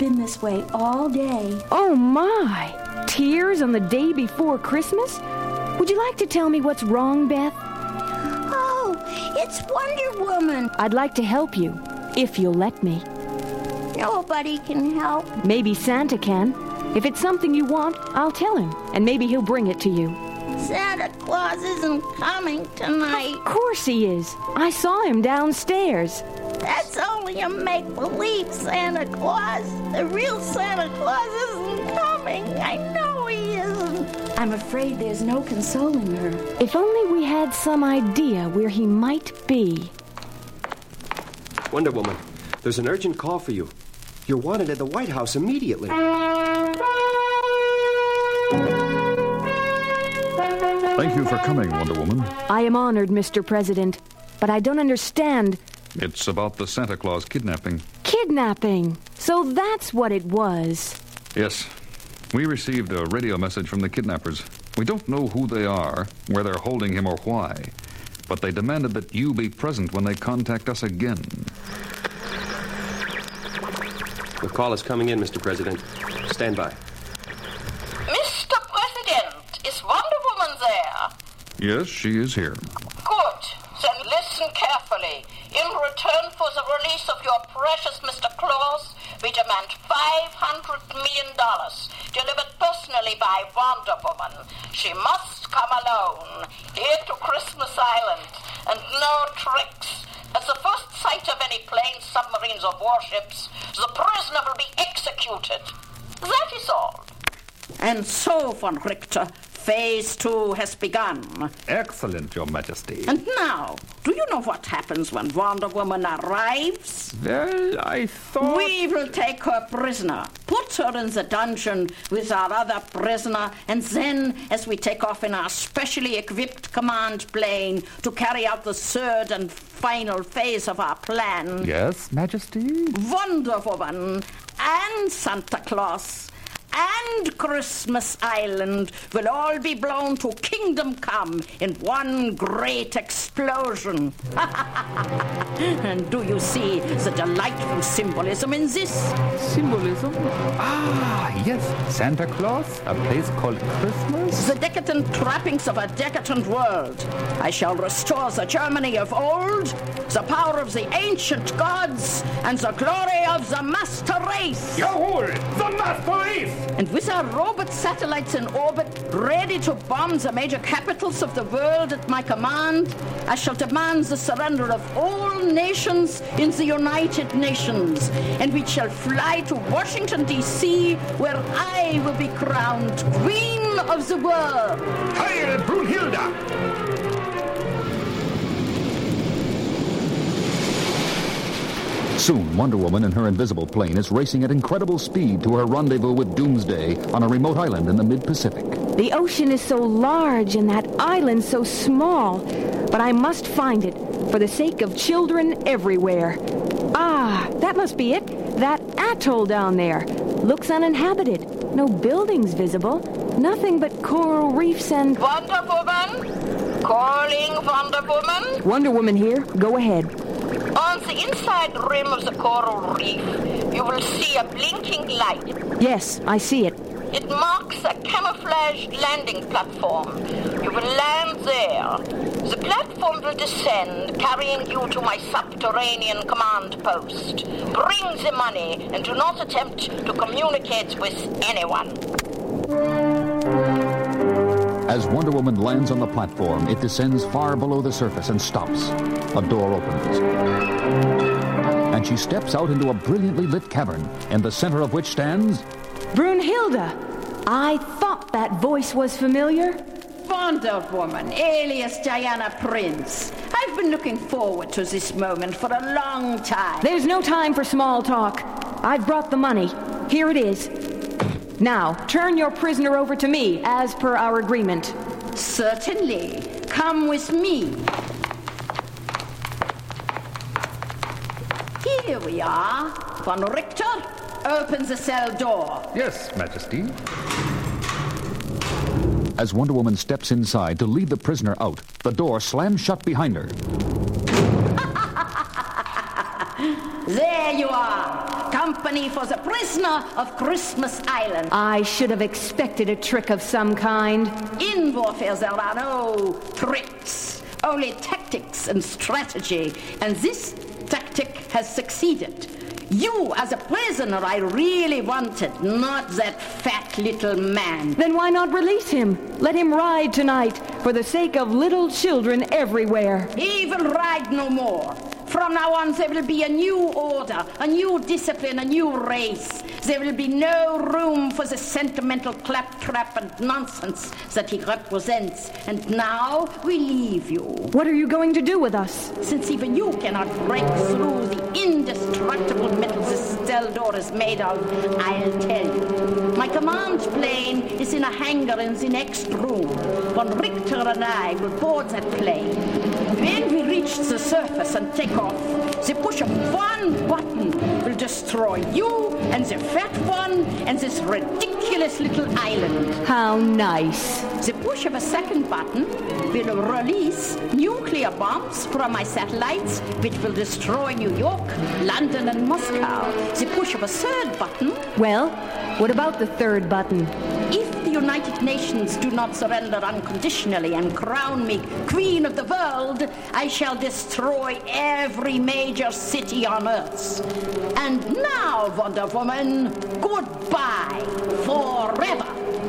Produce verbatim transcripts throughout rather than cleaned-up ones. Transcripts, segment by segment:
been this way all day. Oh, my. Tears on the day before Christmas? Would you like to tell me what's wrong, Beth? Oh, it's Wonder Woman. I'd like to help you, if you'll let me. Nobody can help. Maybe Santa can. If it's something you want, I'll tell him, and maybe he'll bring it to you. Santa Claus isn't coming tonight. Of course he is. I saw him downstairs. That's only a make-believe Santa Claus. The real Santa Claus isn't coming. I know he isn't. I'm afraid there's no consoling her. If only we had some idea where he might be. Wonder Woman, there's an urgent call for you. You're wanted at the White House immediately. Thank you for coming, Wonder Woman. I am honored, Mister President, but I don't understand. It's about the Santa Claus kidnapping. Kidnapping? So that's what it was. Yes. We received a radio message from the kidnappers. We don't know who they are, where they're holding him, or why. But they demanded that you be present when they contact us again. The call is coming in, Mister President. Stand by. Mister President, is Wonder Woman there? Yes, she is here. Good. Then listen carefully. In return for the release of your precious Mister Claus, we demand five hundred million dollars, delivered personally by Wonder Woman. She must come alone, here to Christmas Island, and no tricks. At the first sight of any planes, submarines, or warships, the prisoner will be executed. That is all. And so, von Richter, Phase two has begun. Excellent, Your Majesty. And now, do you know what happens when Wonder Woman arrives? Well, I thought... We will take her prisoner, put her in the dungeon with our other prisoner, and then, as we take off in our specially equipped command plane to carry out the third and final phase of our plan... Yes, Majesty? Wonder Woman and Santa Claus and Christmas Island will all be blown to Kingdom Come in one great explosion. And do you see the delightful symbolism in this? Symbolism? Ah, yes. Santa Claus, a place called Christmas. The decadent trappings of a decadent world. I shall restore the Germany of old, the power of the ancient gods, and the glory of the master race. Jawohl, the master race! And with our robot satellites in orbit, ready to bomb the major capitals of the world at my command, I shall demand the surrender of all nations in the United Nations. And we shall fly to Washington, D C, where I will be crowned Queen of the world. Heil Brunhilde! Soon, Wonder Woman in her invisible plane is racing at incredible speed to her rendezvous with Doomsday on a remote island in the mid-Pacific. The ocean is so large and that island so small, but I must find it for the sake of children everywhere. Ah, that must be it. That atoll down there looks uninhabited. No buildings visible. Nothing but coral reefs and... Wonder Woman? Calling Wonder Woman? Wonder Woman here. Go ahead. On the inside rim of the coral reef, you will see a blinking light. Yes, I see it. It marks a camouflaged landing platform. You will land there. The platform will descend, carrying you to my subterranean command post. Bring the money and do not attempt to communicate with anyone. As Wonder Woman lands on the platform, it descends far below the surface and stops. A door opens. And she steps out into a brilliantly lit cavern, in the center of which stands... Brunhilde! I thought that voice was familiar. Wonder Woman, alias Diana Prince. I've been looking forward to this moment for a long time. There's no time for small talk. I've brought the money. Here it is. Now, turn your prisoner over to me, as per our agreement. Certainly. Come with me. Here we are. Von Richter, open the cell door. Yes, Majesty. As Wonder Woman steps inside to lead the prisoner out, the door slams shut behind her. There you are. company for the prisoner of Christmas Island. I should have expected a trick of some kind. In warfare there are no tricks, only tactics and strategy, and this tactic has succeeded. You, as a prisoner, I really wanted, not that fat little man. Then why not release him? Let him ride tonight, for the sake of little children everywhere. He will ride no more. From now on, there will be a new order, a new discipline, a new race. There will be no room for the sentimental claptrap and nonsense that he represents. And now we leave you. What are you going to do with us? Since even you cannot break through the indestructible metal this cell door is made of, I'll tell you. My command plane is in a hangar in the next room. Von Richter and I will board that plane. When we reach the surface and take off, the push of one button will destroy you and the fat one and this ridiculous little island. How nice. The push of a second button will release nuclear bombs from my satellites, which will destroy New York, London, and Moscow. The push of a third button... Well, what about the third button? If the United Nations do not surrender unconditionally and crown me Queen of the World, I shall destroy every major city on Earth. And now, Wonder Woman, goodbye forever.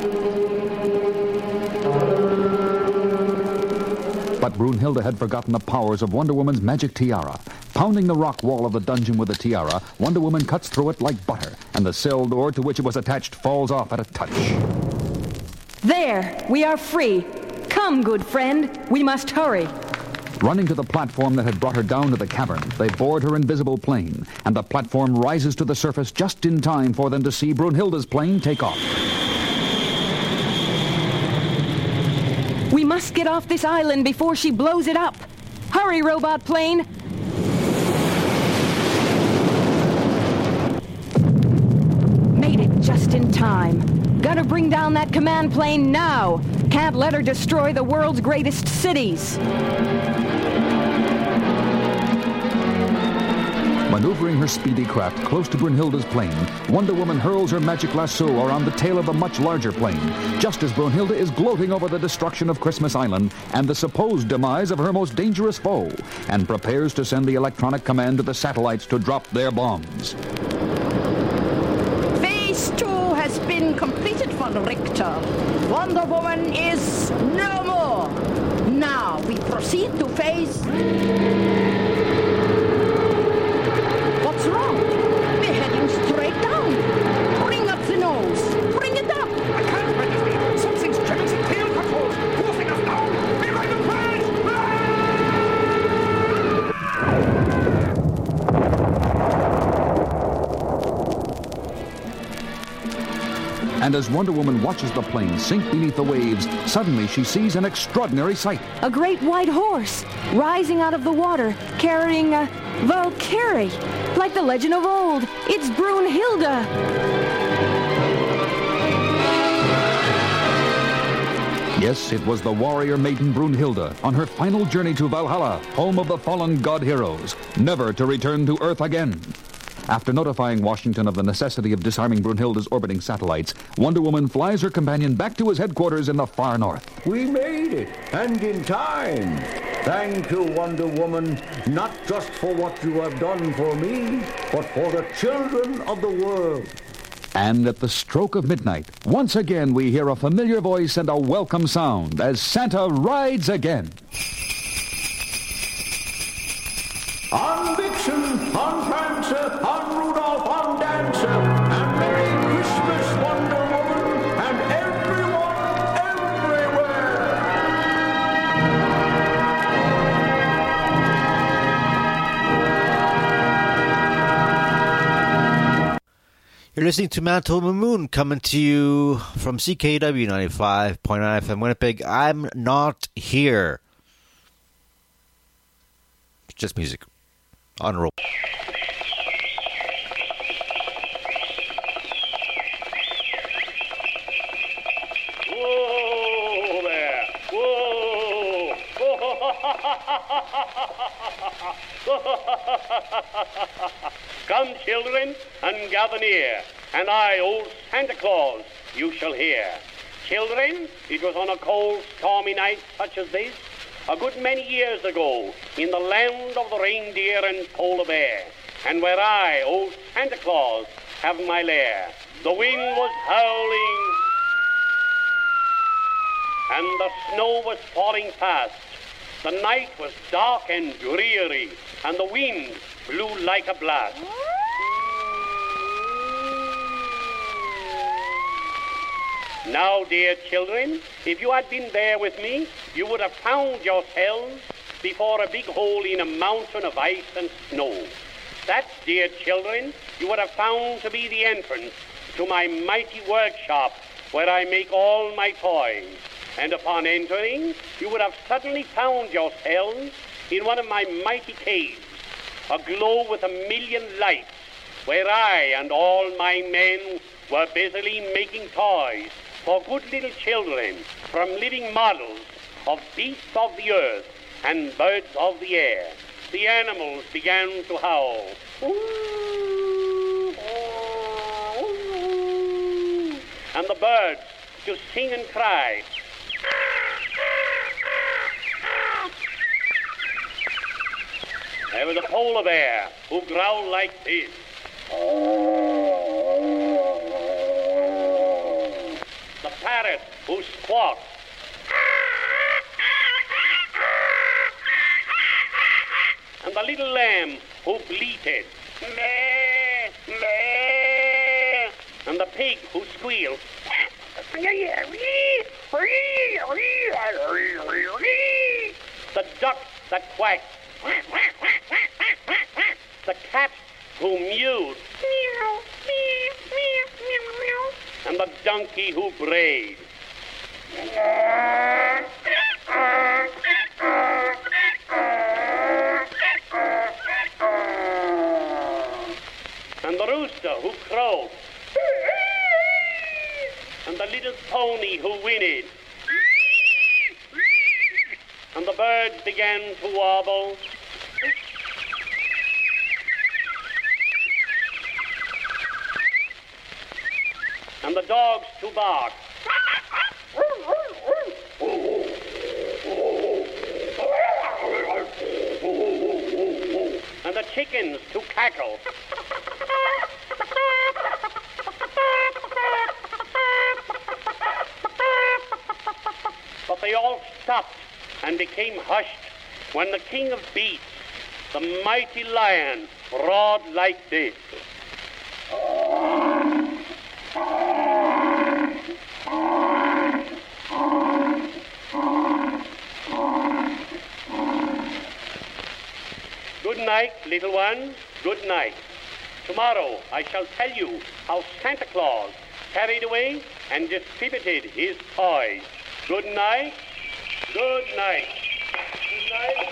But Brunhilde had forgotten the powers of Wonder Woman's magic tiara. Pounding the rock wall of the dungeon with the tiara, Wonder Woman cuts through it like butter, and the cell door to which it was attached falls off at a touch. There, we are free. Come, good friend, we must hurry. Running to the platform that had brought her down to the cavern, they board her invisible plane, and the platform rises to the surface just in time for them to see Brunhilde's plane take off. We must get off this island before she blows it up. Hurry, robot plane. Made it just in time. Gotta bring down that command plane now. Can't let her destroy the world's greatest cities. Maneuvering her speedy craft close to Brunhilde's plane, Wonder Woman hurls her magic lasso around the tail of a much larger plane, just as Brunhilde is gloating over the destruction of Christmas Island and the supposed demise of her most dangerous foe, and prepares to send the electronic command to the satellites to drop their bombs. Phase two has been completed, Von Richter. Wonder Woman is no more. Now we proceed to phase... What's wrong? We're heading straight down. Bring up the nose. Bring it up. I can't register. Something's jamming the tail controls. Forcing us down. We're going to crash. And as Wonder Woman watches the plane sink beneath the waves, suddenly she sees an extraordinary sight. A great white horse rising out of the water, carrying a Valkyrie, like the legend of old. It's Brunhilde. Yes, it was the warrior maiden Brunhilde on her final journey to Valhalla, home of the fallen god heroes, never to return to Earth again. After notifying Washington of the necessity of disarming Brunhilde's orbiting satellites, Wonder Woman flies her companion back to his headquarters in the far north. We made it, and in time. Thank you, Wonder Woman, not just for what you have done for me, but for the children of the world. And at the stroke of midnight, once again we hear a familiar voice and a welcome sound as Santa rides again. On Vixen, on Prancer, on Rudolph, on Dancer, and Merry Christmas, Wonder Woman, and everyone, everywhere. You're listening to Mantle of the Moon, coming to you from C K W ninety-five point nine F M Winnipeg. I'm not here. It's just music. On roll. Whoa there! Whoa! Come, children, and gather near, and I, old Santa Claus, you shall hear. Children, it was on a cold, stormy night such as this, a good many years ago, in the land of the reindeer and polar bear, and where I, old Santa Claus, have my lair. The wind was howling, and the snow was falling fast. The night was dark and dreary, and the wind blew like a blast. Now, dear children, if you had been there with me, you would have found yourselves before a big hole in a mountain of ice and snow. That, dear children, you would have found to be the entrance to my mighty workshop where I make all my toys. And upon entering, you would have suddenly found yourselves in one of my mighty caves, aglow with a million lights, where I and all my men were busily making toys for good little children, from living models of beasts of the earth and birds of the air. The animals began to howl, and the birds to sing and cry. There was a polar bear who growled like this. The parrot who squawked. And the little lamb who bleated. And the pig who squealed. The duck that quacked. The cat who mewed. And the donkey who brayed. And the rooster who crowed. And the little pony who whinnied. And the birds began to warble. And the dogs to bark. And the chickens to cackle. But they all stopped and became hushed when the king of beasts, the mighty lion, roared like this. Good night, little ones, good night. Tomorrow I shall tell you how Santa Claus carried away and distributed his toys. Good night, good night, good night.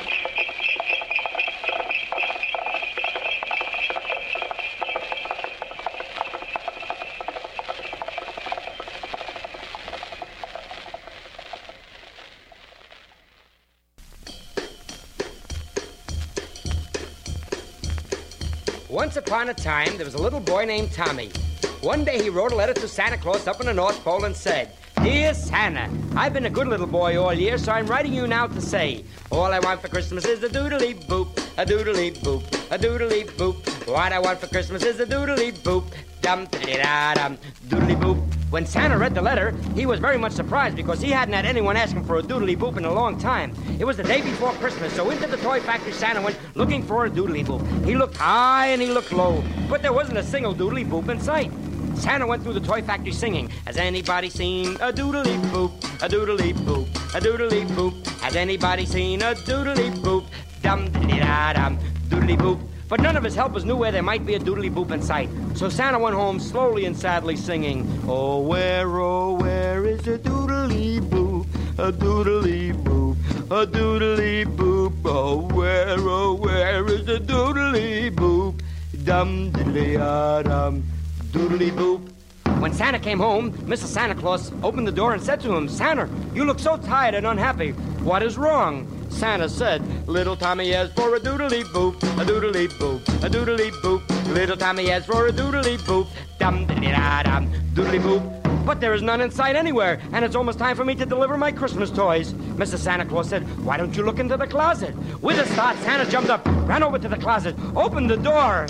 Once upon a time, there was a little boy named Tommy. One day he wrote a letter to Santa Claus up in the North Pole and said, "Dear Santa, I've been a good little boy all year, so I'm writing you now to say, all I want for Christmas is a doodly boop, a doodly boop, a doodly boop. What I want for Christmas is a doodly boop, dum da da dum, doodly boop." When Santa read the letter, he was very much surprised because he hadn't had anyone asking for a doodly boop in a long time. It was the day before Christmas, so into the toy factory Santa went looking for a doodly boop. He looked high and he looked low, but there wasn't a single doodly boop in sight. Santa went through the toy factory singing, "Has anybody seen a doodly boop, a doodly boop, a doodly boop? Has anybody seen a doodly boop, dum da dum, doodly boop?" But none of his helpers knew where there might be a doodly boop in sight. So Santa went home slowly and sadly singing, "Oh, where, oh, where is a doodly boop, a doodly boop, a doodly boop? Oh, where, oh, where is a doodly boop, dum diddly dum, doodly boop?" When Santa came home, Missus Santa Claus opened the door and said to him, "Santa, you look so tired and unhappy. What is wrong?" Santa said, "Little Tommy asked for a doodly boop, a doodly boop, a doodly boop. Little Tommy asks for a doodly boop. Dum da da dum, doodly boop. But there is none in sight anywhere, and it's almost time for me to deliver my Christmas toys. Mister Santa Claus said, why don't you look into the closet? With a start, Santa jumped up, ran over to the closet, opened the door.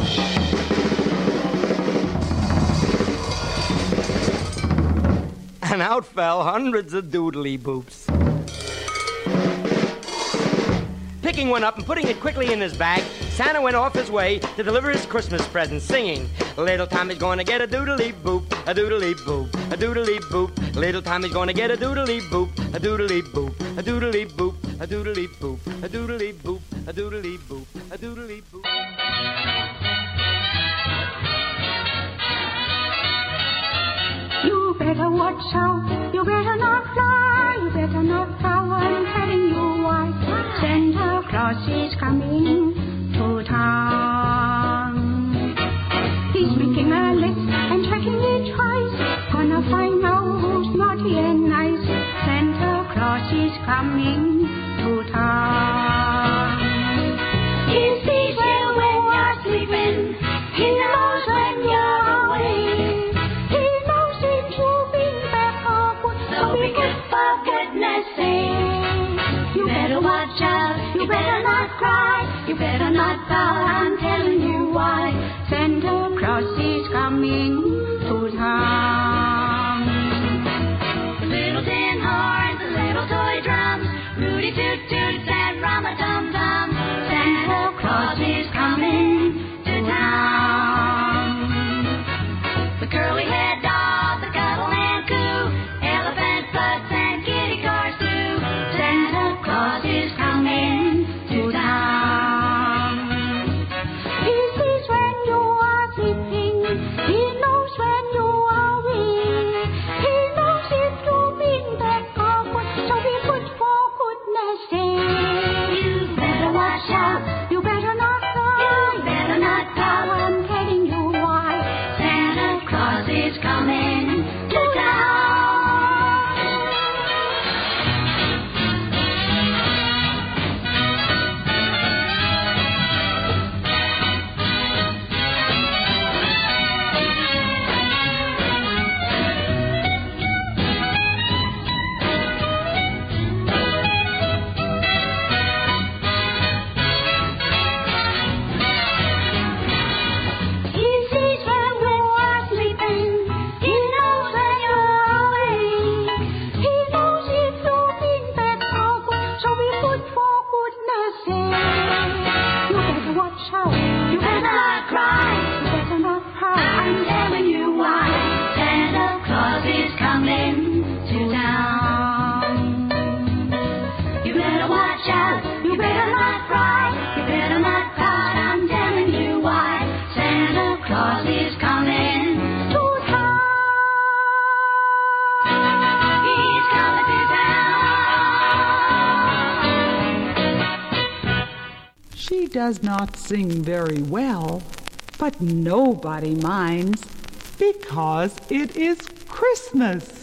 And out fell hundreds of doodly boops. Picking one up and putting it quickly in his bag, Santa went off his way to deliver his Christmas present, singing, Little Tommy's gonna get a doodly boop, a doodly boop, a doodly boop. Little Tommy's gonna get a doodly boop, a doodly boop, a doodly boop, a doodly boop, a doodly boop, a doodly boop, a doodly boop. You better watch out, you better not fly, you better not fly, I'm telling you why. Santa Claus is coming to town. He's making a list and checking it twice, gonna find out who's naughty and nice. Santa Claus is coming to town. He sees you when you're sleeping, he knows when you're awake. He knows if you've been back or so be good for goodness sake. You better watch out, you better not cry, you better not pout, I'm telling you why. Santa Claus is coming to town. The little tin horns, the little toy drums, Rudy toot toots and rum-a-dum-dum. Santa Claus is coming to town. The curly-haired dog, the cuddle and coo, elephant butts and kitty cars too. Santa Claus is coming to town. He sees when you are sleeping, he knows when you are awake. He knows if you've been back or what, so be good for goodness sake. You better watch out, you better not cry, you better not pout, I'm telling you why. Santa Claus is coming to town. He sees when you are sleeping, he knows when you're awake. He knows if you've been bad or good, so be good for goodness sake. You better watch out, you better not cry, you better not pout, I'm telling you why. Santa Claus is coming to town. You better watch out, you better not cry, you better not pout, I'm telling you why. Santa Claus is coming to town. He's coming to town. She does not sing very well, but nobody minds because it is Christmas.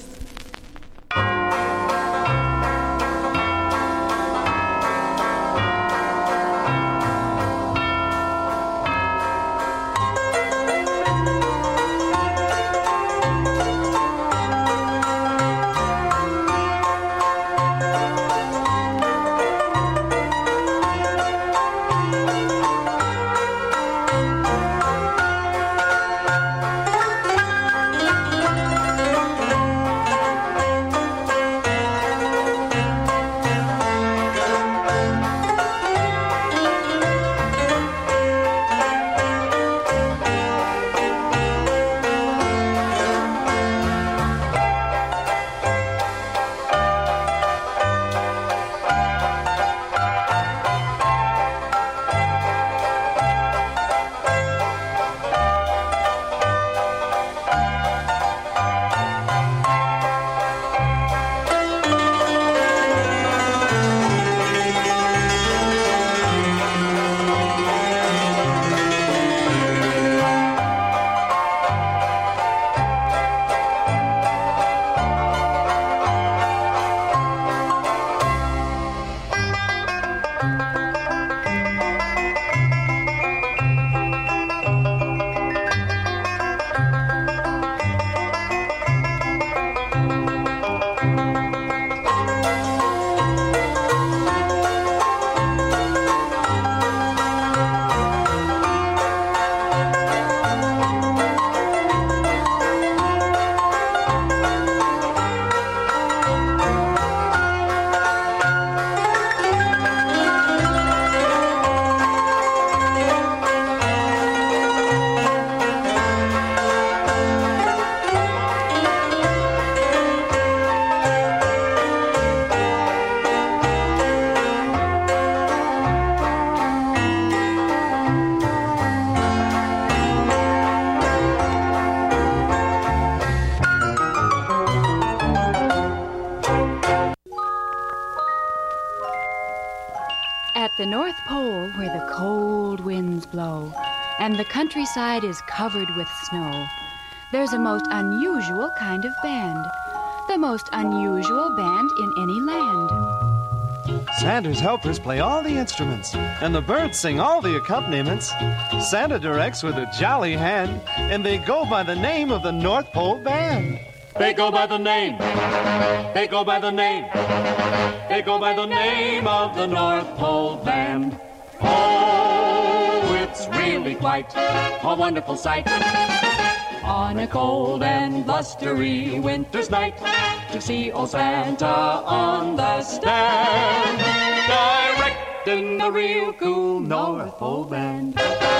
North Pole, where the cold winds blow and the countryside is covered with snow, there's a most unusual kind of band. The most unusual band in any land. Santa's helpers play all the instruments, and the birds sing all the accompaniments. Santa directs with a jolly hand, and they go by the name of the North Pole Band. They go by the name. They go by the name. They go by the name of the North Pole Band. Oh, it's really quite a wonderful sight. On a cold and blustery winter's night, to see old Santa on the stand, directing the real cool North Pole Band.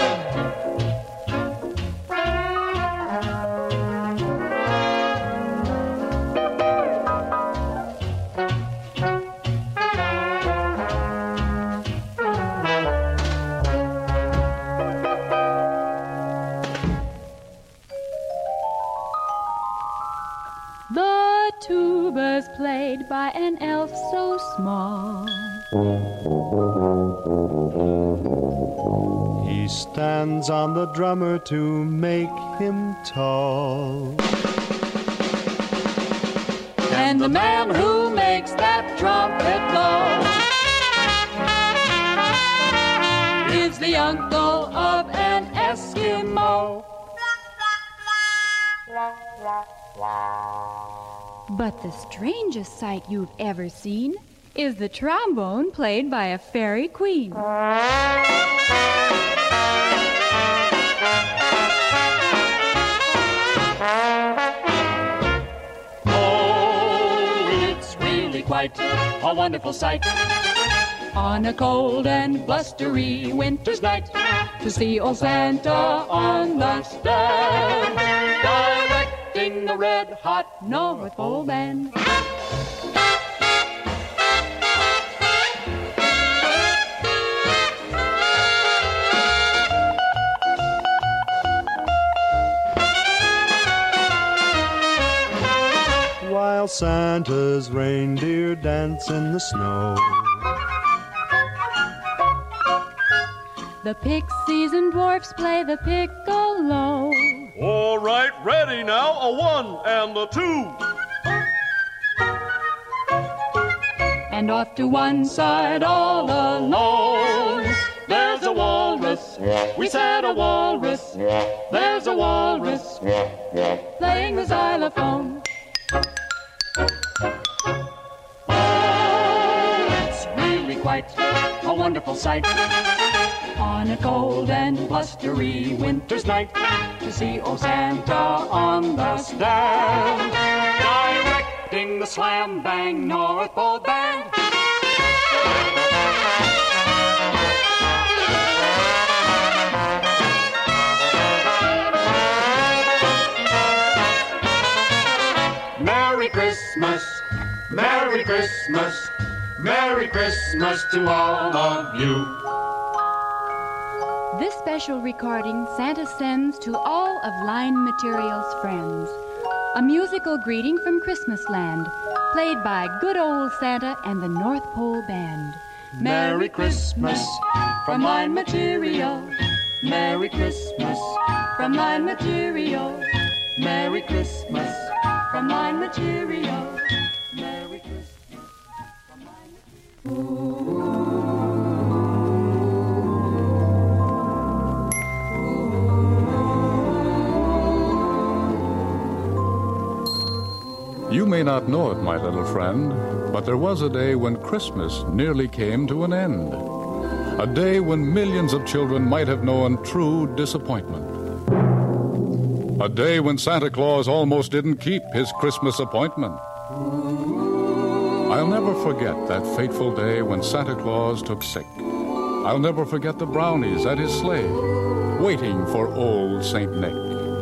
The tuba's played by an elf so small. He stands on the drummer to make him tall. And the man who makes that trumpet blow is the uncle of an Eskimo. But the strangest sight you've ever seen is the trombone played by a fairy queen. Oh, it's really quite a wonderful sight. On a cold and blustery winter's night, to see old Santa on the stand, directing the red-hot North Pole Band. While Santa's reindeer dance in the snow, the pixies and dwarfs play the piccolo. All right, ready now, a one and a two. And off to one side all alone, there's a walrus, we said a walrus, there's a walrus, playing the xylophone. Oh, it's really quite a wonderful sight. On a cold and blustery winter's night, to see old Santa on the stand, directing the slam-bang North Pole Band. Merry Christmas, Merry Christmas, Merry Christmas to all of you. This special recording Santa sends to all of Line Material's friends. A musical greeting from Christmasland, played by good old Santa and the North Pole Band. Merry Christmas from Line Material. Merry Christmas from Line Material. Merry Christmas from Line Material. Merry Christmas from Line Material. You may not know it, my little friend, but there was a day when Christmas nearly came to an end. A day when millions of children might have known true disappointment. A day when Santa Claus almost didn't keep his Christmas appointment. I'll never forget that fateful day when Santa Claus took sick. I'll never forget the brownies at his sleigh, waiting for old Saint Nick.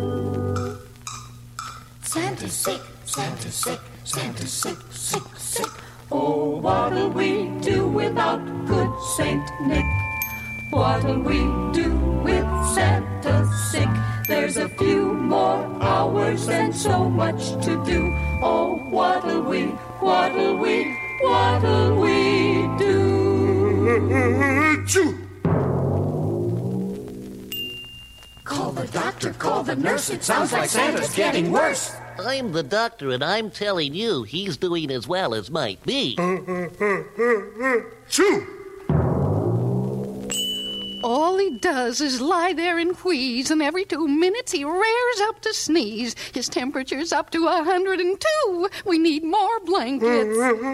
Santa's sick, Santa's sick, Santa's sick, sick, sick. Oh, what'll we do without good Saint Nick? What'll we do with Santa sick? There's a few more hours and so much to do. Oh, what'll we, what'll we, what'll we do? Call the doctor, call the nurse. It sounds like Santa's getting worse. I'm the doctor, and I'm telling you, he's doing as well as might be. Choo! All he does is lie there and wheeze, and every two minutes he rears up to sneeze. His temperature's up to a hundred and two. We need more blankets.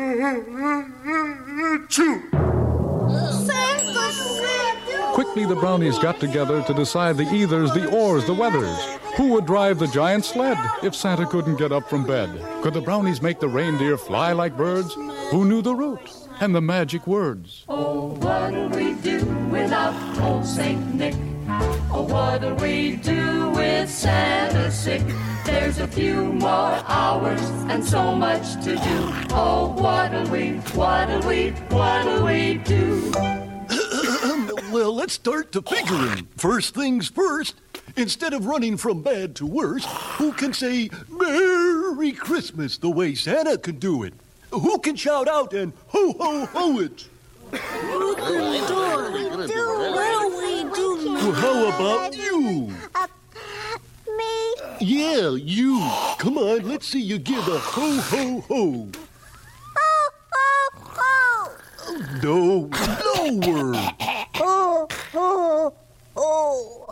Choo! Santa sick! Quickly, the brownies got together to decide the eithers, the ors, the weathers. Who would drive the giant sled if Santa couldn't get up from bed? Could the brownies make the reindeer fly like birds? Who knew the route and the magic words? Oh, what'll we do without old Saint Nick? Oh, what'll we do with Santa sick? There's a few more hours and so much to do. Oh, what'll we, what'll we, what'll we do? Well, let's start to figuring. First things first. Instead of running from bad to worse, who can say Merry Christmas the way Santa can do it? Who can shout out and ho-ho-ho it? Who can do it? What'll we do? Well, how about you? Uh, me? Yeah, you. Come on, let's see you give a ho-ho-ho. Ho, ho, ho. No, lower. Oh, oh, oh.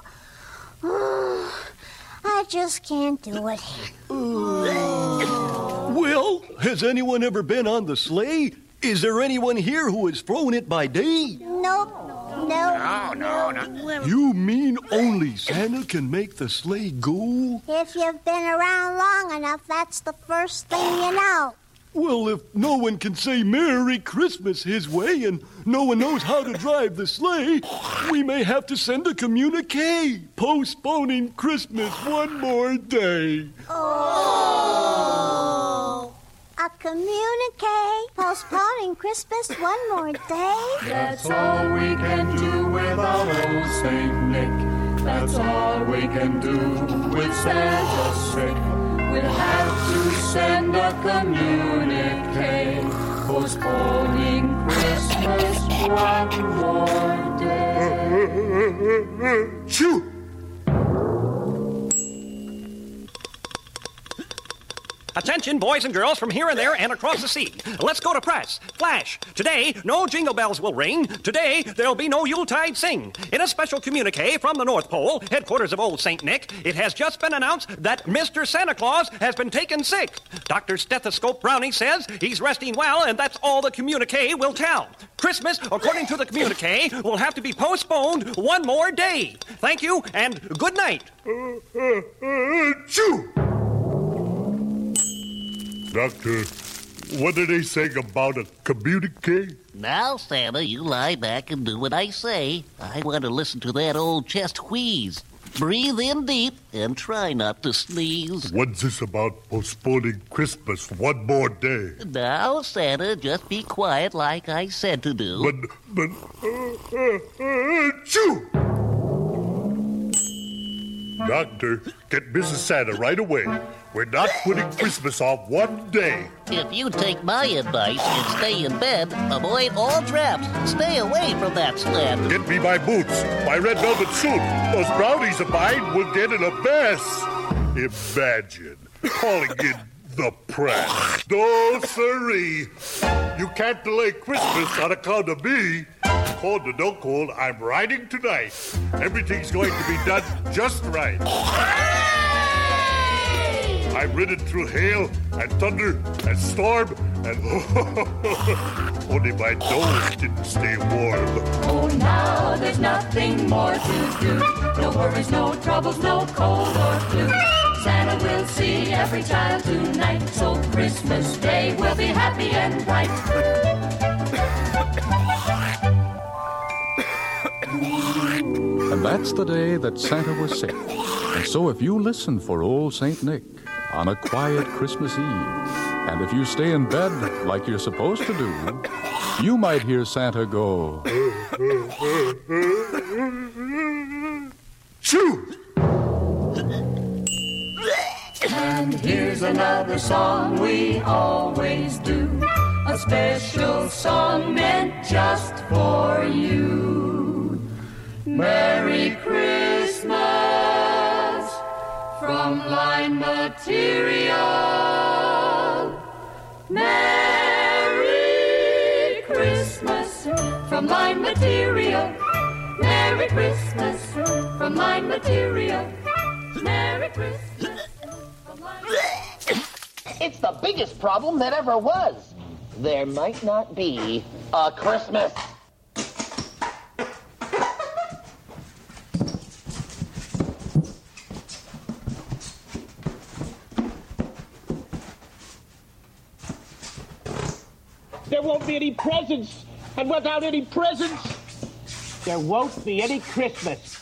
I just can't do it. Well, has anyone ever been on the sleigh? Is there anyone here who has flown it by day? Nope. No. No, no, no. You mean only Santa can make the sleigh go? If you've been around long enough, that's the first thing you know. Well, if no one can say Merry Christmas his way and no one knows how to drive the sleigh, we may have to send a communique postponing Christmas one more day. Oh. A communique postponing Christmas one more day? That's all we can do without old Saint Nick. That's all we can do with Santa sick. We'll have to send a communique postponing Christmas one more day. Choo! Attention, boys and girls from here and there and across the sea. Let's go to press. Flash. Today, no jingle bells will ring. Today, there'll be no Yuletide sing. In a special communique from the North Pole, headquarters of old Saint Nick, it has just been announced that Mister Santa Claus has been taken sick. Doctor Stethoscope Brownie says he's resting well, and that's all the communique will tell. Christmas, according to the communique, will have to be postponed one more day. Thank you, and good night. Choo! Doctor, what are they saying about a communique? Now, Santa, you lie back and do what I say. I want to listen to that old chest wheeze. Breathe in deep and try not to sneeze. What's this about postponing Christmas one more day? Now, Santa, just be quiet like I said to do. But, but... Choo! Doctor, get Missus Santa right away. We're not putting Christmas off one day. If you take my advice and stay in bed, avoid all drafts. Stay away from that sled. Get me my boots, my red velvet suit. Those brownies of mine will get in a mess. Imagine calling in the press. No, sirree. You can't delay Christmas on account of me. Cold or no cold, I'm riding tonight. Everything's going to be done just right. I've ridden through hail and thunder and storm and only my nose didn't stay warm. Oh, now there's nothing more to do. No worries, no troubles, no cold or flu. Santa will see every child tonight, so Christmas Day will be happy and bright. And that's the day that Santa was sick. And so if you listen for old Saint Nick on a quiet Christmas Eve, and if you stay in bed like you're supposed to do, you might hear Santa go... Choo! And here's another song we always do. a special song meant just for you. Merry Christmas from Line Material. Merry Christmas from Line Material. Merry Christmas from Line Material. Merry Christmas from Line Material. It's the biggest problem that ever was. There might not be a Christmas. There won't be any presents, and without any presents, there won't be any Christmas.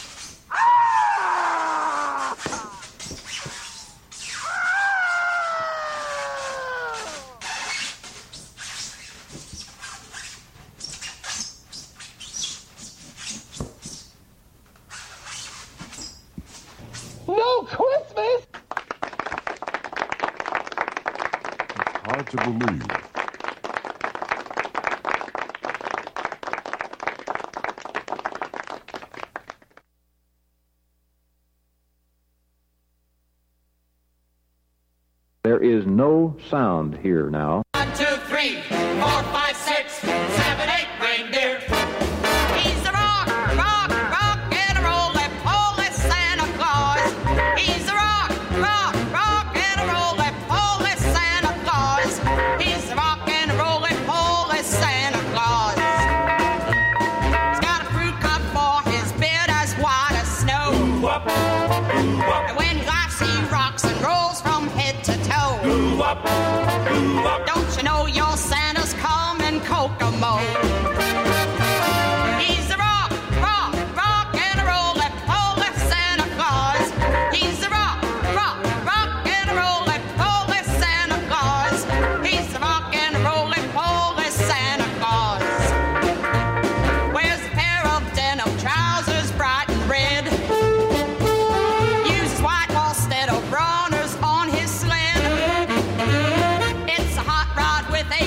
No Christmas? It's hard to believe. There is no sound here now. One, two, three, four, five, six, seven, eight, reindeer. He's a rock, rock, rock, and a roll-up, holy Santa Claus. He's a rock, rock, rock, and a roll-up, holy Santa Claus. He's a rock and a roll-up, holy Santa Claus. He's got a fruit cup for his beard as white as snow. Ooh-wop, ooh-wop. And when he laughs, he rocks and rolls from head to toe. Ooh-wop, ooh-wop. Don't you know your Santa's coming Kokomo? He's a rock, rock, rock, and a roll-up, holy Santa Claus. He's a rock, rock, rock, and a roll-up, holy Santa Claus. He's a rock and a roll-up, holy Santa Claus. Wears a pair of denim trousers, bright and red. Uses white horse instead of runners on his sled. It's a hot rod with a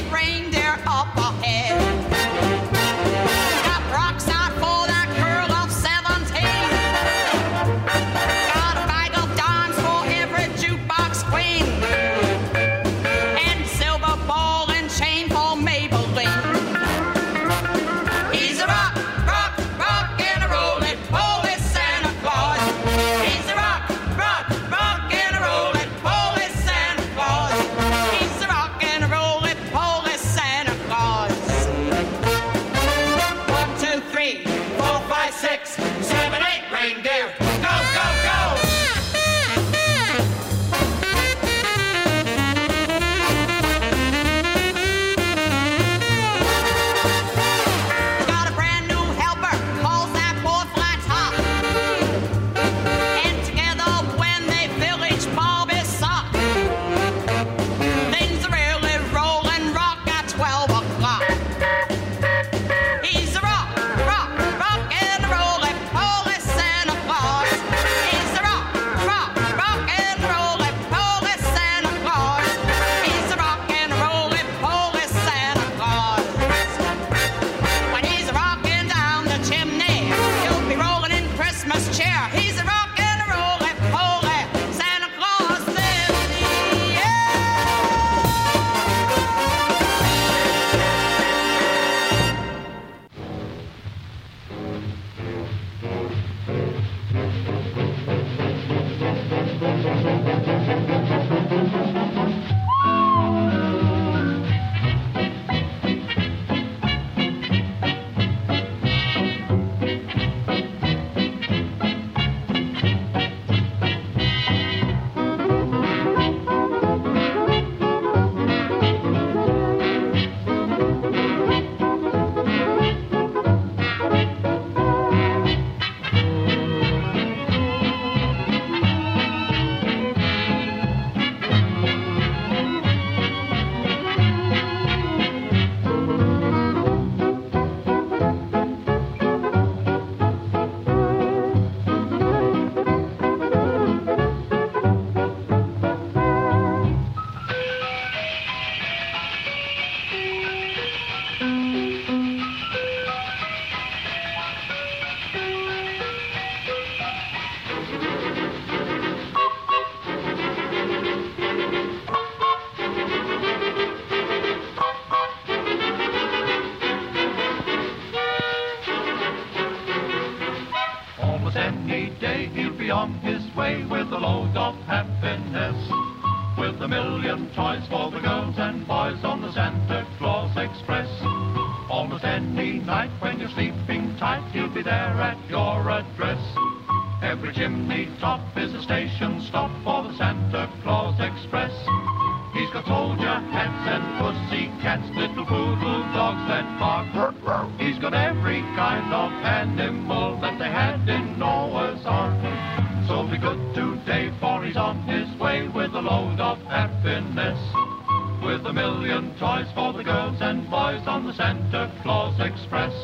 on his way with a load of happiness. With a million toys for the girls and boys on the Santa Claus Express. Almost any night when you're sleeping tight, he'll be there at your address. Every chimney top is a station stop for the Santa Claus Express. He's got soldier hats and pussy cats, little poodle dogs that bark. He's got every kind of animal that they had in Noah's Ark. So be good today, for he's on his way with a load of happiness. With a million toys for the girls and boys on the Santa Claus Express.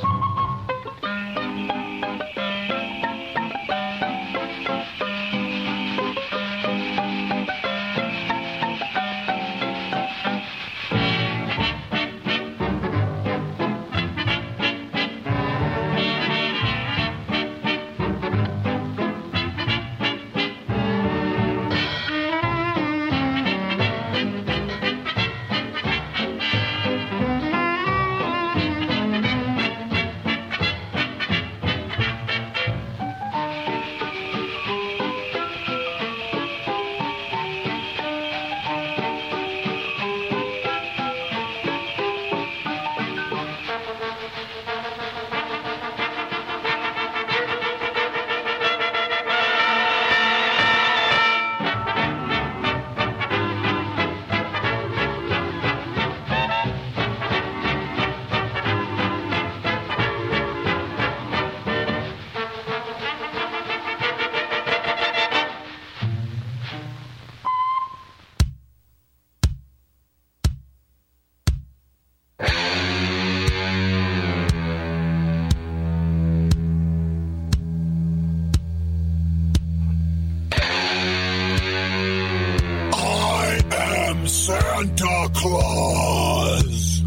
Santa Claus.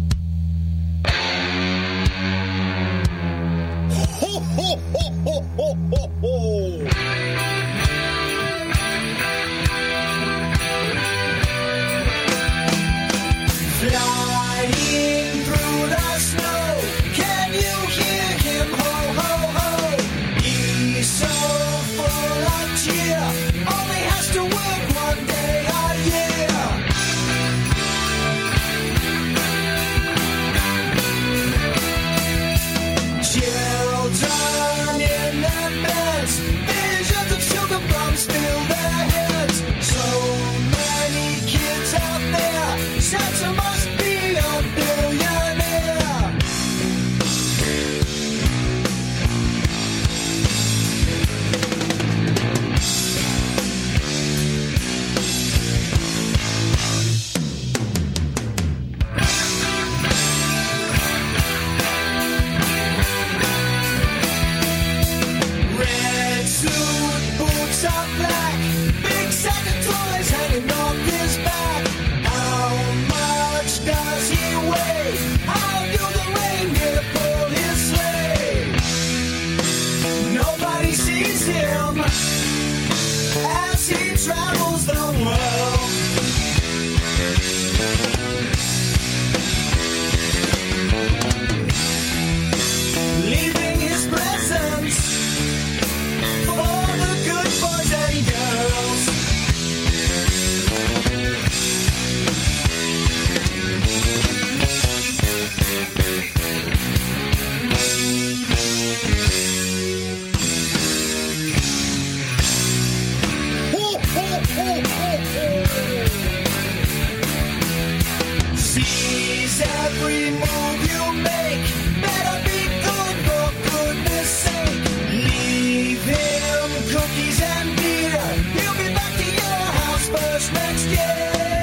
Ho, ho, ho, ho, ho, ho, ho. Flying through the snow, can you hear him? Ho, ho, ho. He's so full of cheer, only has to work one day a year. Children in their beds, visions of sugar bombs fill their heads. So many kids out there, Santa must be a billionaire. Red suit, boots are black, big sack of toys hanging on his back. How much does he weigh? How do the reindeer pull his sleigh? Nobody sees him as he travels the world. Leaving his presents for the good boys and girls. Ho, ho, ho, ho, ho. Sees every move you make. Better be good for goodness sake. Leave him cookies and beer. He'll be back to your house first next year.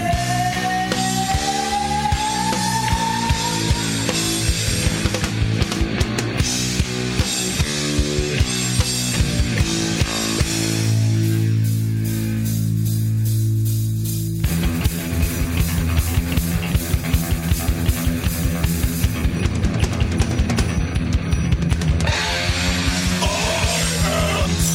I am Santa Claus.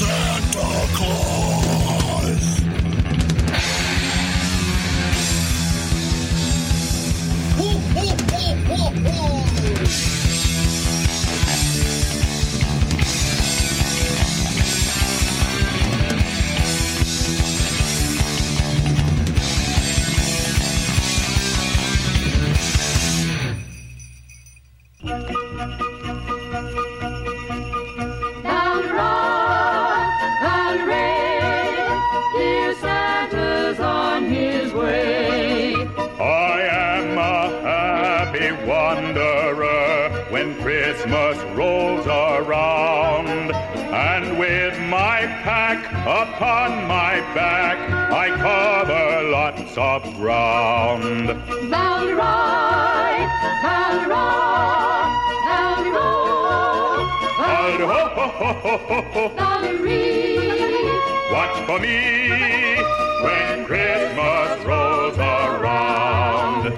wanderer when Christmas rolls around. And with my pack upon my back, I cover lots of ground. Valley ride, valley ride, valley roll, valley roll, valley ride. Watch for me when Christmas rolls around.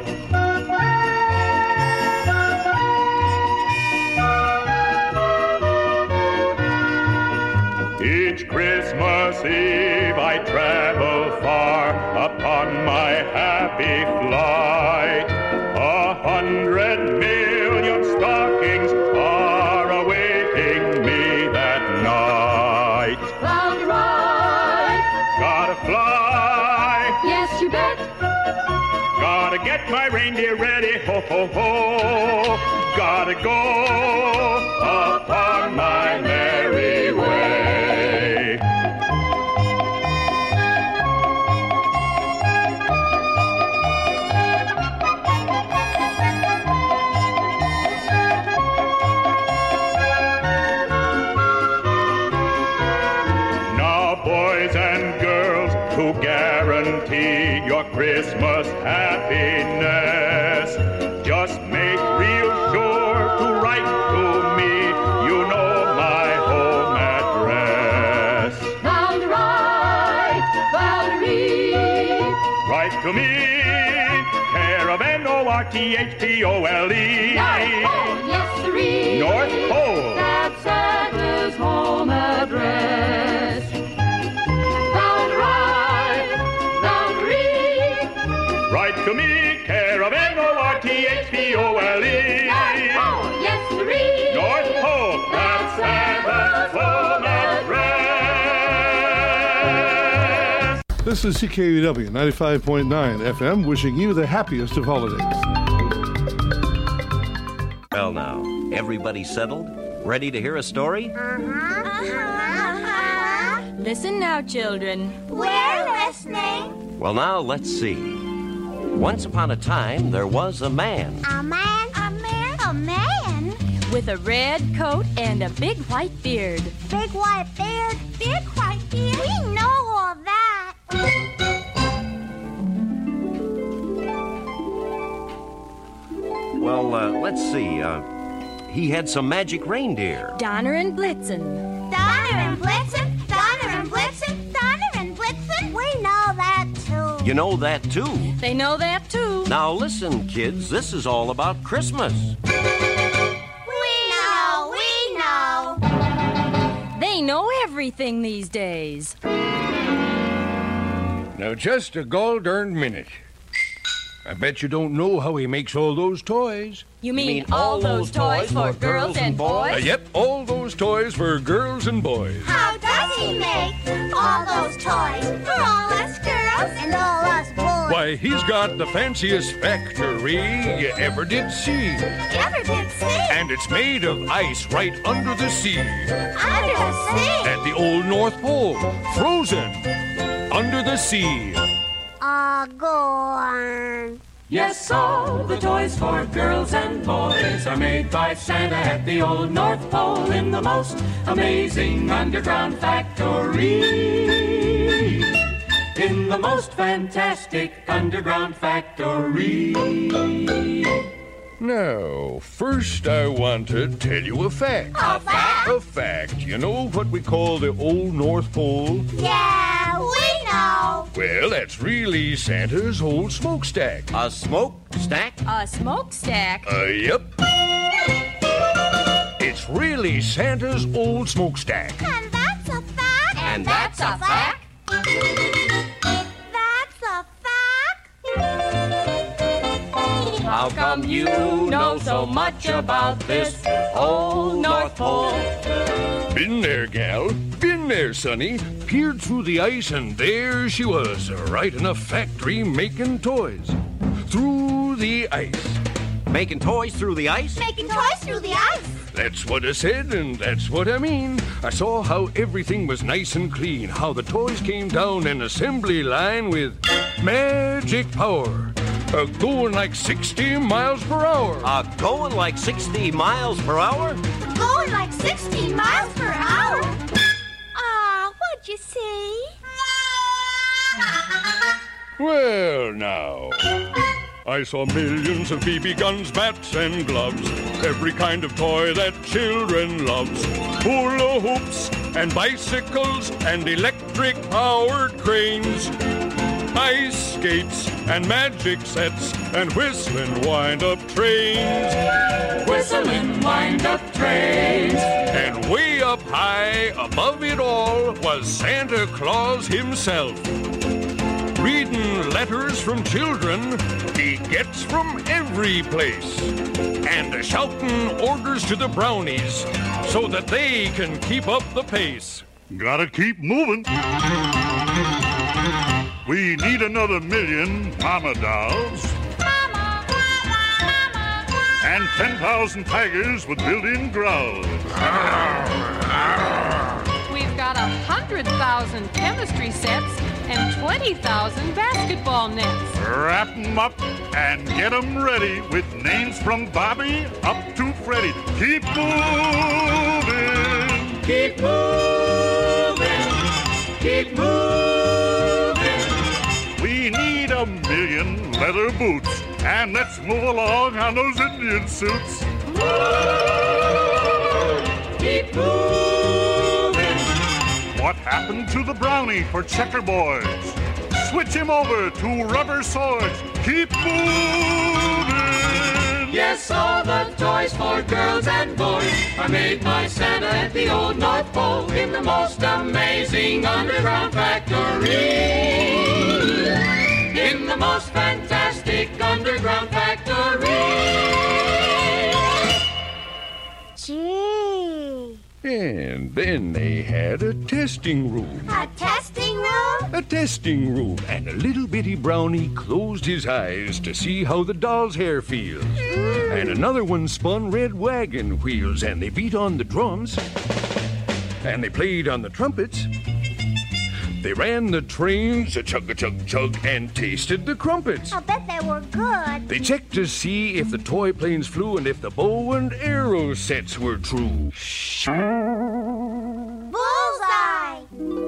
Each Christmas Eve I travel far upon my happy flight. A hundred million stockings are awaiting me that night. Valley ride, Gotta fly, yes you bet. gotta get my reindeer ready, ho ho ho. Gotta go upon my merry way. Now, boys and girls, to guarantee your Christmas happiness, just make real sure to write to me. You know my home address. Valley ride, valley. Write to me, care of N O R T H P O L E. North Pole, yes sirree. North Pole. That's Santa's home address. Valley ride, valley. Write to me, care of N O R T H P O L E. North Pole, yes sirree. North Pole, that's Santa's home address. This is C K U W ninety-five point nine F M, wishing you the happiest of holidays. Well, now, everybody settled? Ready to hear a story? Listen now, children. We're listening. Well, now, let's see. Once upon a time, there was a man. A man, a man, a man. With a red coat and a big white beard. Big white beard, big white beard. We know all that. Well, uh, let's see. Uh, he had some magic reindeer. Donner and Blitzen. Donner and Blitzen, Donner and Blitzen, Donner and Blitzen. We know that too. You know that, too. They know that, too. Now, listen, kids. This is all about Christmas. We know, we know. They know everything these days. Now, just a gall-darned minute. I bet you don't know how he makes all those toys. You mean, you mean all those toys for girls and boys? Uh, yep, all those toys for girls and boys. How does he make all those toys for all us girls and all us boys? Why, he's got the fanciest factory you ever did see. Ever did see? And it's made of ice right under the sea. Under the sea? At the old North Pole, frozen under the sea. Ah, uh, go on. Yes, all the toys for girls and boys are made by Santa at the old North Pole in the most amazing underground factory. In the most fantastic underground factory. Now, first I want to tell you a fact. A fact? A fact. You know what we call the old North Pole? Yeah, we know. Well, that's really Santa's old smokestack. A smokestack? A smokestack? Uh, yep. It's really Santa's old smokestack. And that's a fact. And that's a fact. That's a fact. How come you know so much about this old North Pole? Been there, gal. Been there, sonny. Peered through the ice, and there she was, right in a factory making toys. Through the ice. Making toys through the ice? Making toys through the ice. That's what I said, and that's what I mean. I saw how everything was nice and clean, how the toys came down an assembly line with magic power. Uh, going like sixty miles per hour. Uh, going like sixty miles per hour? Going like sixteen miles per hour. Aw, what'd you say? Well, now. I saw millions of B B guns, bats, and gloves. Every kind of toy that children loves. Hula hoops and bicycles and electric-powered cranes. Ice skates and magic sets and whistling wind-up trains. Whistling wind-up trains. And way up high above it all was Santa Claus himself. Reading letters from children he gets from every place. And shouting orders to the brownies so that they can keep up the pace. Gotta keep moving. We need another million mama dolls. Mama, mama, mama. And ten thousand tigers with built-in growls. We've got a hundred thousand chemistry sets and twenty thousand basketball nets. Wrap 'em up and get 'em ready with names from Bobby up to Freddy. Keep moving. Keep moving. Keep moving. We need a million leather boots. And let's move along on those Indian suits. Keep moving. What happened to the brownie for checker boys? Switch him over to rubber swords. Keep moving. Yes, all the toys for girls and boys are made by Santa at the old North Pole in the most amazing underground factory. In the most fantastic underground factory. Gee. And then they had a testing room. A testing room? A testing room. And a little bitty brownie closed his eyes to see how the doll's hair feels. Mm. And another one spun red wagon wheels, and they beat on the drums. And they played on the trumpets. They ran the trains, a chug-a-chug-chug, and tasted the crumpets. I bet they were good. They checked to see if the toy planes flew and if the bow and arrow sets were true. Bullseye!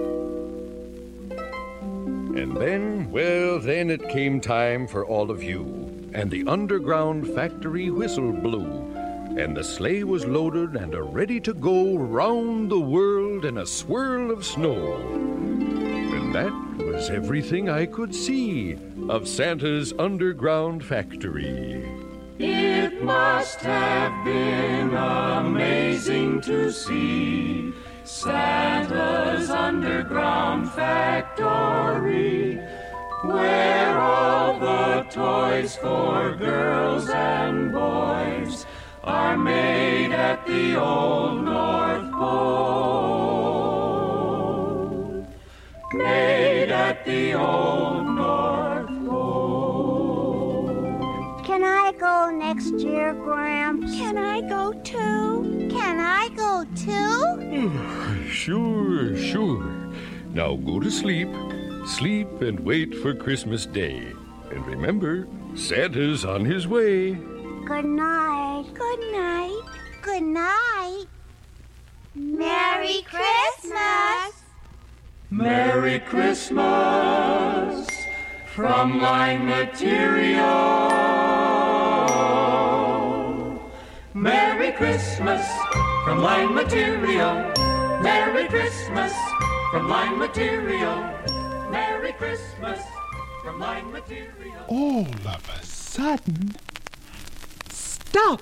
And then, well, then it came time for all of you. And the underground factory whistle blew. And the sleigh was loaded and a ready to go round the world in a swirl of snow. And that was everything I could see of Santa's underground factory. It must have been amazing to see Santa's underground factory, where all the toys for girls and boys are made at the old North Pole. Made at the old North Pole. Can I go next year, Gramps? Can I go too? Can I go too? Sure, sure. Now go to sleep. Sleep and wait for Christmas Day. And remember, Santa's on his way. Good night. Good night. Good night. Merry Christmas. Merry Christmas from Line Material. Merry Christmas from Line Material. Merry Christmas from Line Material. Merry Christmas from Line Material. All of a sudden, stop!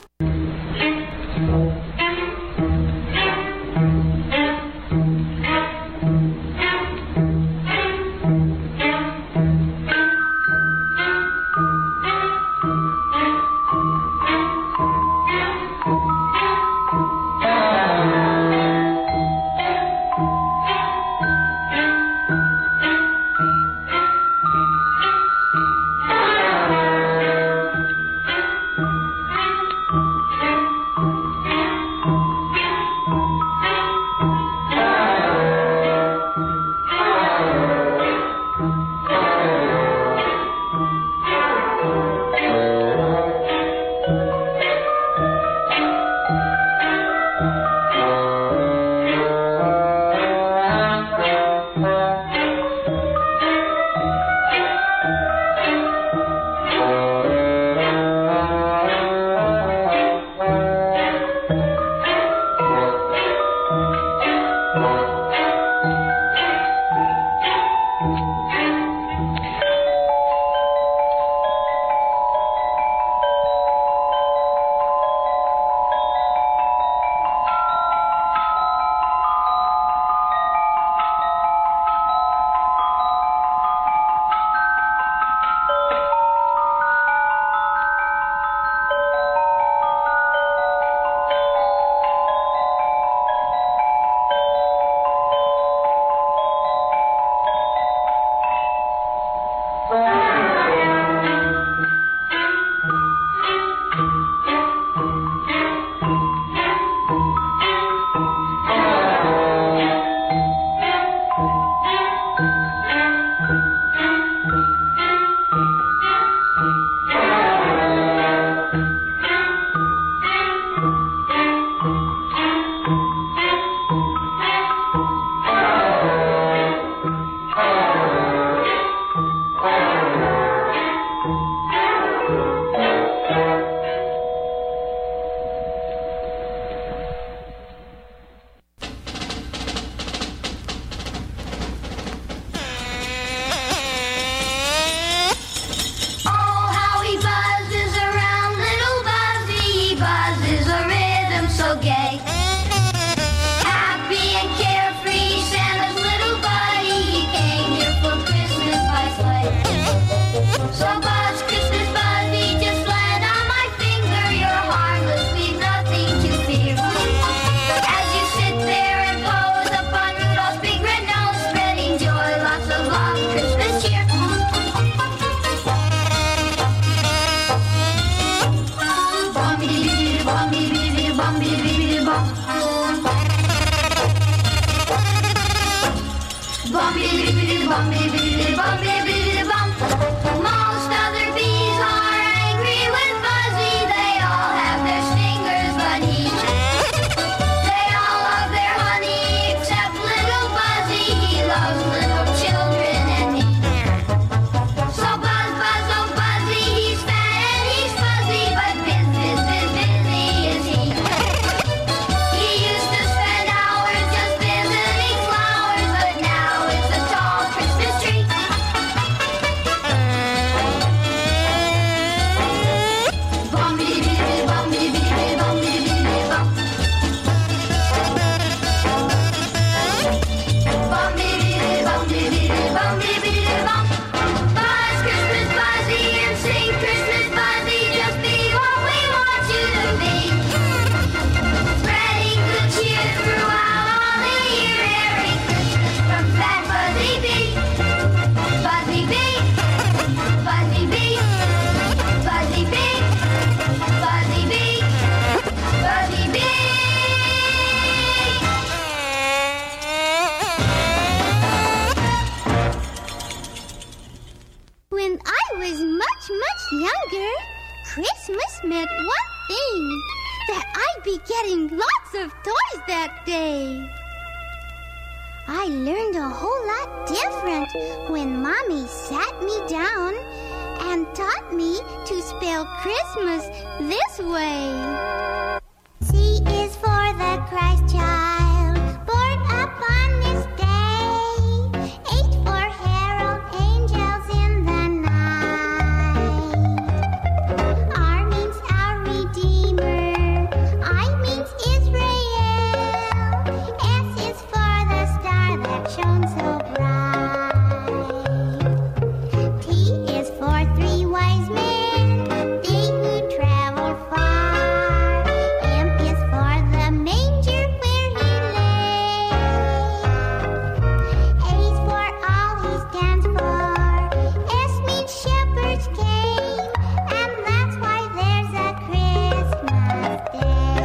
was much, much younger, Christmas meant one thing, that I'd be getting lots of toys that day. I learned a whole lot different when Mommy sat me down and taught me to spell Christmas this way. C is for the Christ child, born upon this day. H for herald angels in the night. R means our Redeemer. I means Israel. S is for the star that shone so bright. T is for three wise men, they who travel far. M is for the manger where he lay. A is for all he stands for. S means shepherds came, and that's why there's a Christmas day.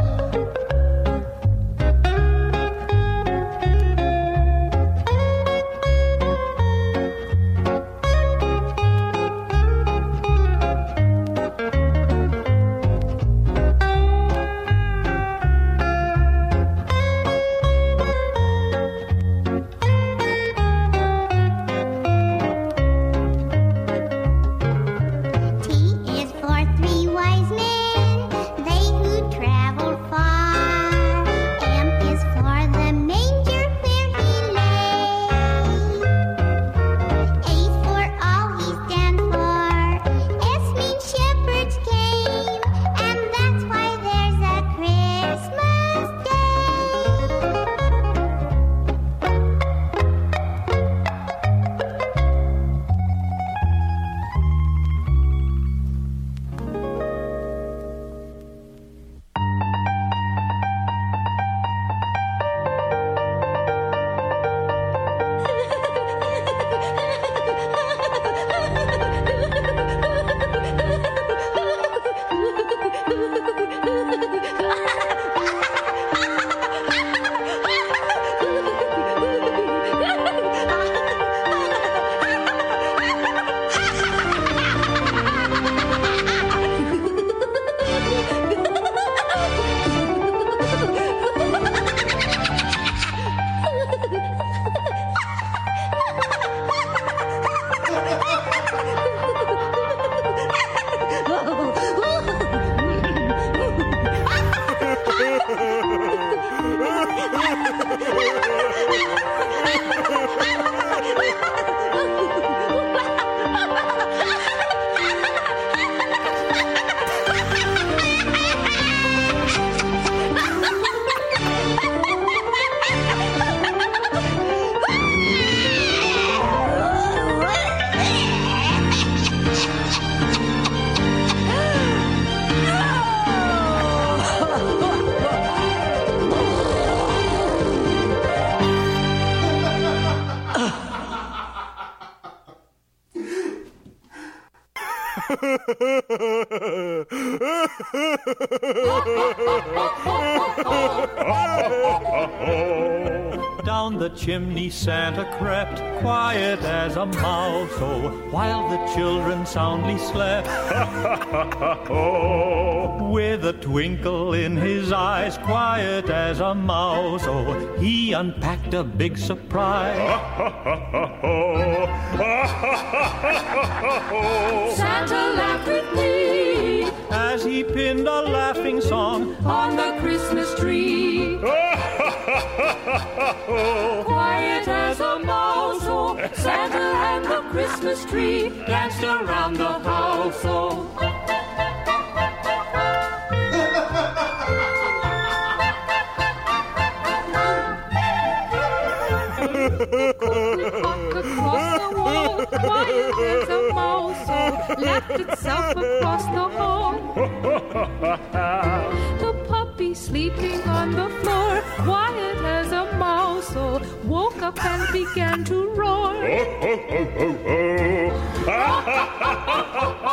T is for three wise men, they who travel far. M is for the manger where he lay. A is for all he stands for. S means shepherds came, and that's why there's a Christmas Down the chimney Santa crept, quiet as a mouse, oh, while the children soundly slept. With a twinkle in his eyes, quiet as a mouse, oh, he unpacked a big surprise. Santa laughed with glee as he pinned a laughing song on the Christmas tree. Quiet as a mouse, oh, Santa and the Christmas tree danced around the house, oh. Across the wall, quiet as a mouse, oh, left itself across the hall. The puppy sleeping on the floor, quiet as a mouse, oh, woke up and began to roar.